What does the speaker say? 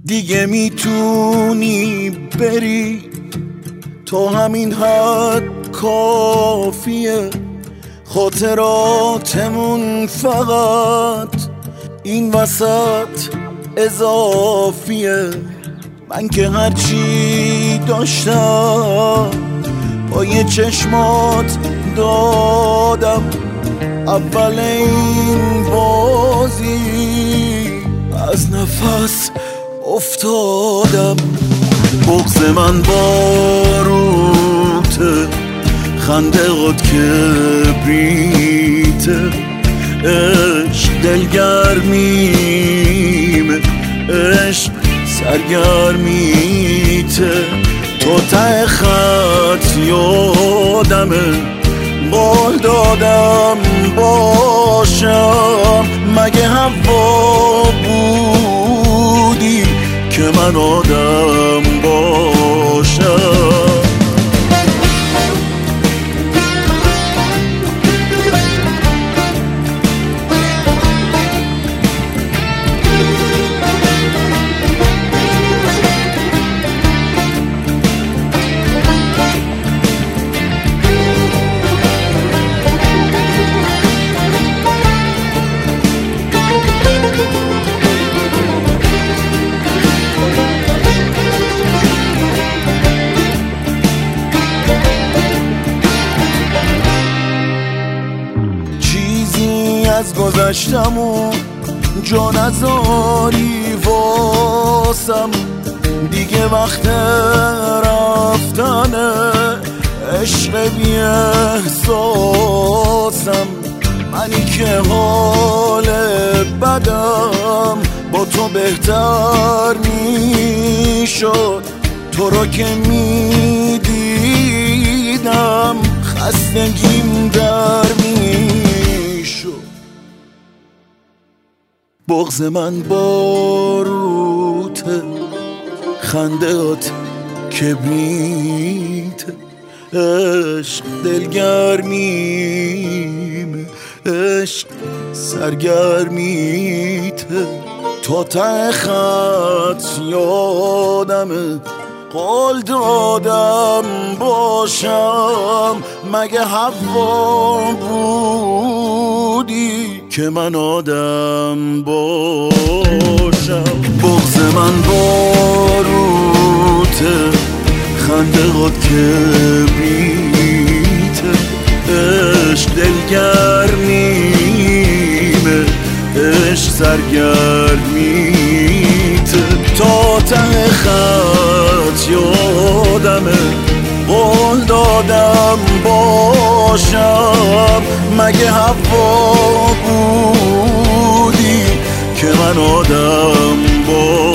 دیگه میتونی بری، تو همین حد کافیه. خاطراتمون فقط این وسط اضافیه. من که هرچی داشتم پای چشمات دادم، اول این بازی از نفس افتادم. بغض من باروته، خنده هات کبریته، عشق دلگرمیمه، عشق سرگرمیته. تو ته خط یادمه، قول دادم باشم. مگه هوا بودی که من آدم باشم؟ از گذشتمون جا نذاری واسم، دیگه وقت رفتنه، عشق بی احساسم. منی که حال بدم با تو بهتر میشد، تو رو که میدیدم خستگیم در میشد. بغض من باروته، خنده هات کبریته، عشق دلگرمیمه، عشق سرگرمیته. تا ته خط یادمه، قول دادم باشم. مگه هوا بودی که من آدم باشم؟ بغض من باروته، خنده هات کبریته، عشق دلگرمیمه، عشق سرگرمیته. تا ته خط یادمه، قول دادم باشم. مگه هوا بودی که من آدم باشم؟